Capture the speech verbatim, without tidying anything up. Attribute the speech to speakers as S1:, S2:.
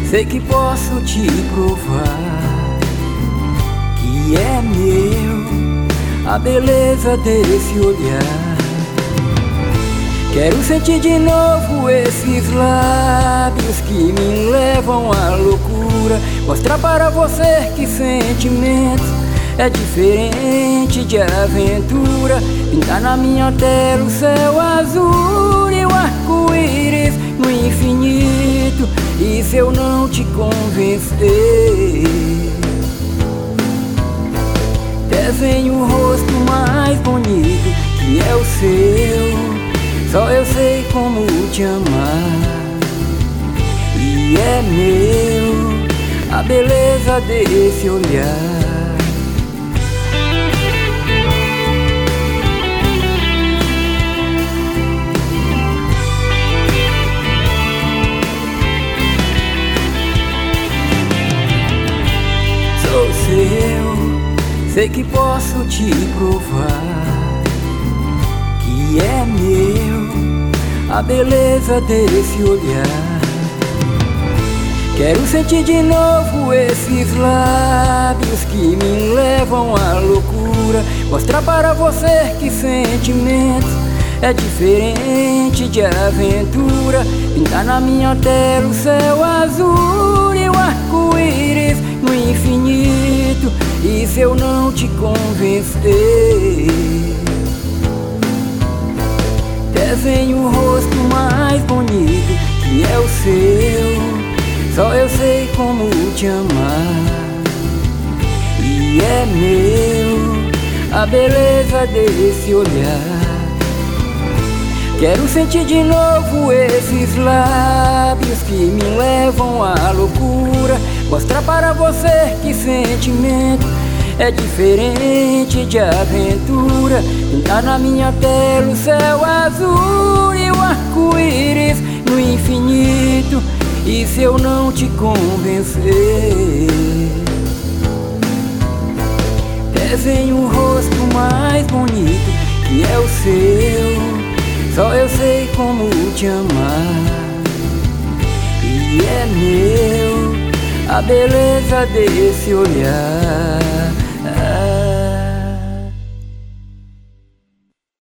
S1: sei que posso te provar que é meu a beleza desse olhar. Quero sentir de novo esses lábios que me levam à loucura. Mostrar para você que sentimento é diferente de aventura. Pintar na minha tela o céu azul e o arco-íris no infinito. E se eu não te convencer, desenho o rosto mais bonito que é o seu. Só eu sei como te amar. E é meu a beleza desse olhar. Sou seu, sei que posso te provar que é meu a beleza desse olhar. Quero sentir de novo esses lábios que me levam à loucura. Mostrar para você que sentimento é diferente de aventura. Pintar na minha tela o céu azul e o arco-íris no infinito. E se eu não te convencer, desenho o rosto mais bonito que é o seu. Só eu sei como te amar. E é meu a beleza desse olhar. Quero sentir de novo esses lábios que me levam à loucura. Mostrar para você que sentimento é diferente de aventura. Pintar na minha tela o céu azul e o arco-íris no infinito. E se eu não te convencer, desenho o rosto mais bonito que é o seu. Só eu sei como te amar. E é meu a beleza desse olhar.